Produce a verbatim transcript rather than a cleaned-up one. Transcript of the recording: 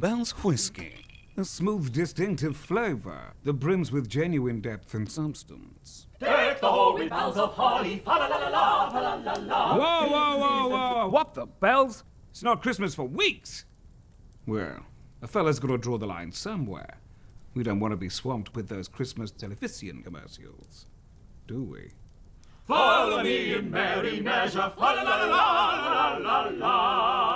Bell's Whiskey. A smooth, distinctive flavor that brims with genuine depth and substance. Deck the hall with boughs of holly, fa la la la la, fa la la la. Whoa, whoa, whoa, whoa! What the bells? It's not Christmas for weeks! Well, a fella's gotta draw the line somewhere. We don't want to be swamped with those Christmas television commercials, do we? Follow me in merry measure, fa la la la la la la la.